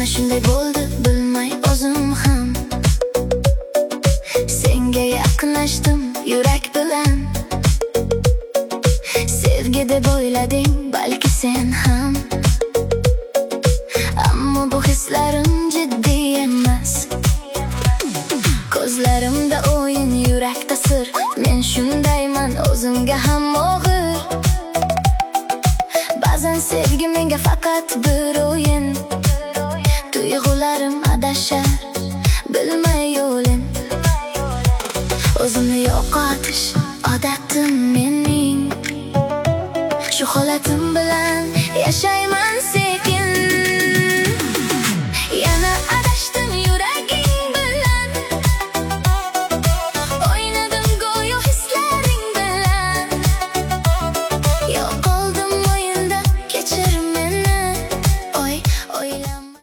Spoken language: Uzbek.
Mana shunday bo'ldi bilmay o'zim ham. Senga yaqinlashdim yurak bilan. Sevgi deb o'ylading balki sen ham. Ammo bu hislarim jiddiy emas. Ko'zlarimda o'yin, yurakda sir. Men shundayman, o'zimga ham og'ir. Ba'zan sevgi menga faqat bir o'yin. Tuyg'ularim adashar, bilmay yo'lin. O'zimni yo'qotish odatim mening. Shu holatim bilan yashayman sen